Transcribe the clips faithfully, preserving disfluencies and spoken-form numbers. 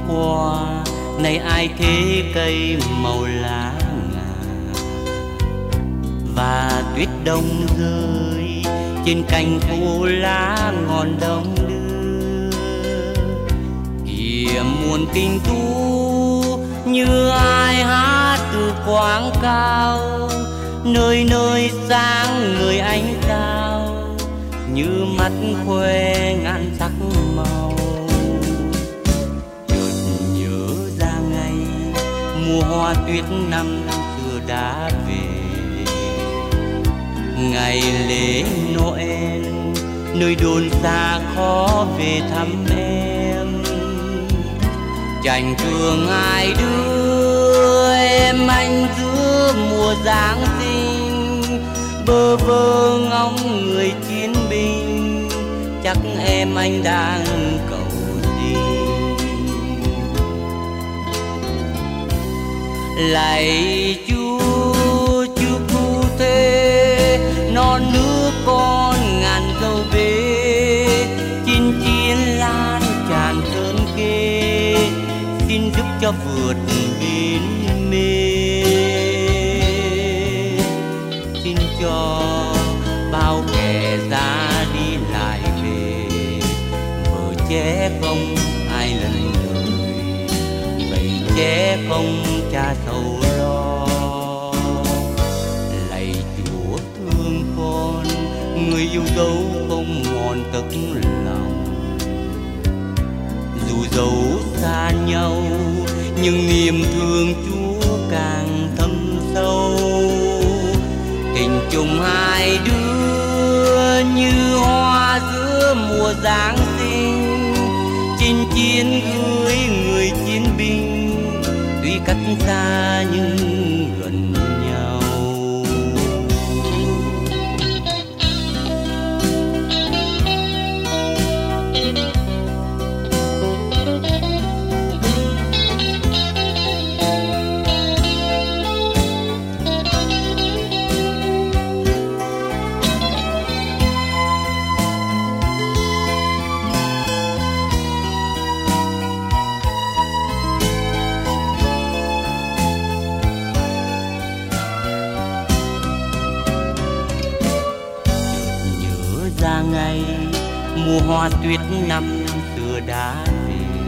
qua, nay ai thế cây màu lá ngà. Và tuyết đông rơi trên cành khô lá ngọn đông đưa. Kìa muôn tình thu như ai hát từ quảng cao, nơi nơi sáng người ánh sao, như mắt khoe ngàn sắc màu. Chợt nhớ ra ngày mùa hoa tuyết năm xưa đã về, ngày lễ Noel nơi đồn xa khó về thăm em. Chàng thương hai đứa em anh giữa mùa Giáng sinh, bơ vơ ngóng người chiến binh, chắc em anh đang cầu xin. Lạy Chúa, Chúa cứu thế non nước con ngàn dâu bế, chinh chiến lan tràn sơn kê, xin giúp cho vượt biển mê. Xin cho bao kẻ ra đi lại về, vợ trẻ không ai lần lời, vậy trẻ không cha sầu lo. Lạy Chúa thương con, người yêu dấu không mòn tức lòng. Dù dấu xa nhau nhưng niềm thương Chúa càng thâm sâu. Tình chung hai đứa như hoa giữa mùa Giáng sinh, chinh chiến gửi người chiến binh, tuy cách xa nhưng gần nhau. Ra ngày mùa hoa tuyết năm xưa đã về,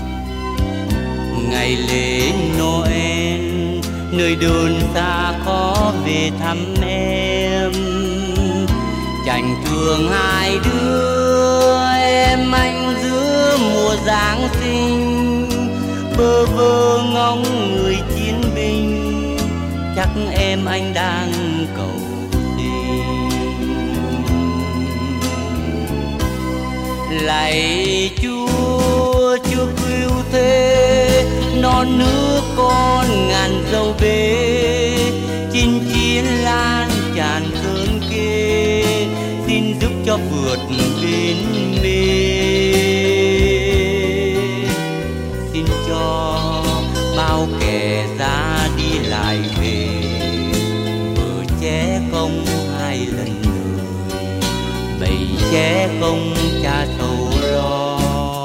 ngày lễ Noel nơi đồn xa khó về thăm em. Chàng thương hai đứa em anh giữa mùa Giáng sinh, bơ vơ ngóng người chiến binh, chắc em anh đang cầu xin. Lạy Chúa, Chúa cứu thế non nước con ngàn dâu bế, chinh chiến lan tràn sơn kê, xin giúp cho vượt biển mê. Xin cho bao kẻ ra đi lại về, vợ trẻ không hai lần lời, bầy trẻ không cha sầu lo.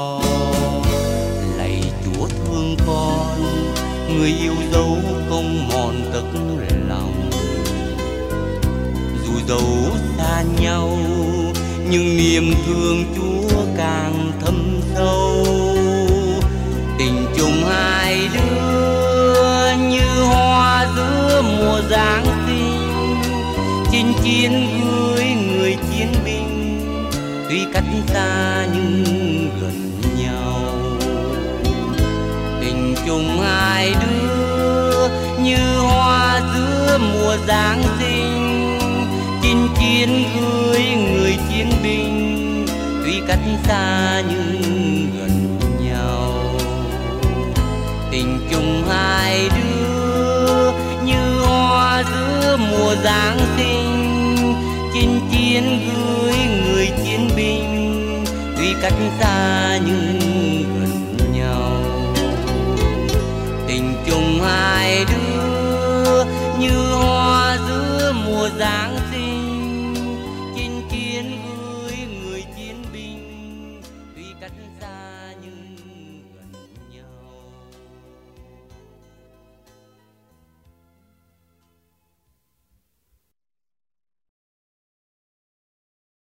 Lạy Chúa thương con, người yêu dấu không mòn tức lòng. Dù dấu xa nhau nhưng niềm thương Chúa càng thâm sâu. Tình chung hai đứa như hoa giữa mùa Giáng sinh, chinh chiến gửi người chiến binh, tuy cách xa nhưng gần nhau. Tình chung hai đứa như hoa giữa mùa Giáng sinh, chinh chiến gửi người chiến binh, tuy cách xa nhưng gần nhau. Tình chung hai đứa như hoa giữa mùa Giáng sinh, chinh chiến gửi người chiến binh, tuy cách xa nhưng gần nhau. Tình chung hai đứa như hoa giữa mùa Giáng sinh,